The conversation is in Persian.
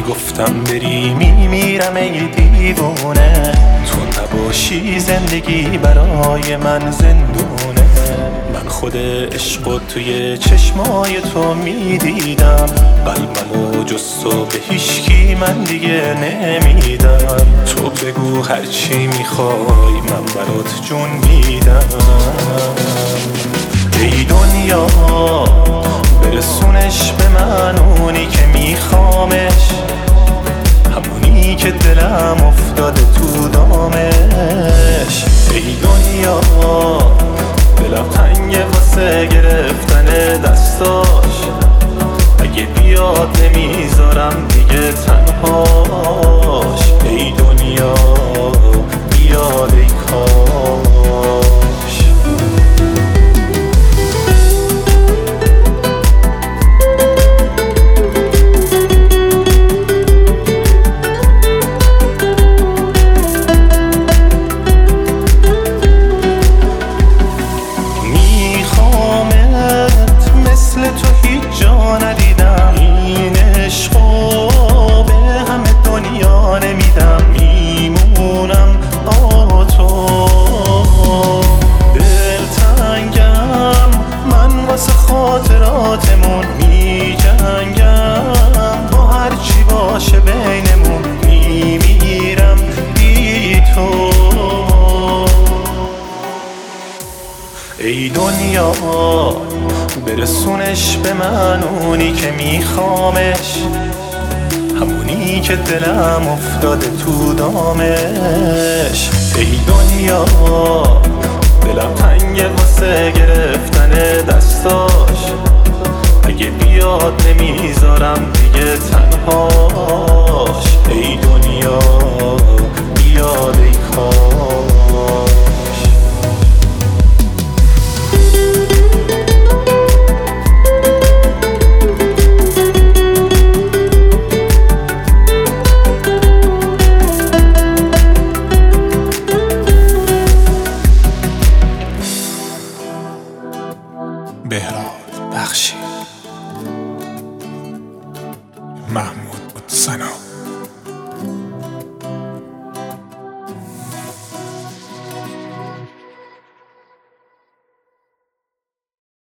میگفتم بری میمیرم ای دیوونه، تو نباشی زندگی برای من زندونه. من خود عشقو توی چشمای تو میدیدم، قلبمو جز تو به هیچکی من دیگه نمیدم. تو بگو هرچی میخوای من برات جون میدم. ای دنیا برسونش به من اونی که میخوامش، همونی که دلم افتاده تو دامش. ای دنیا دلم تنگه واسه گرفتن دستاش، اگه بیاد نمیذارم دیگه تنهاش. ای دنیا بیاد ای کاش. مثل تو هیچ جا ندیدم، این عشقو به همه دنیا نمیدم. میمونم با تو دلتنگم من واسه خاطراتمون، میجنگم با هرچی باشه بینمون. میمیرم بی تو. ای دنیا برسونش به من اونی که میخوامش، همونی که دلم افتاده تو دامش. ای دنیا دلم تنگه واسه گرفتن دستاش، اگه بیاد نمیذارم دیگه تنهاش. ای دنیا بیاد ای کاش. بهراد بخشی، محمود سنا.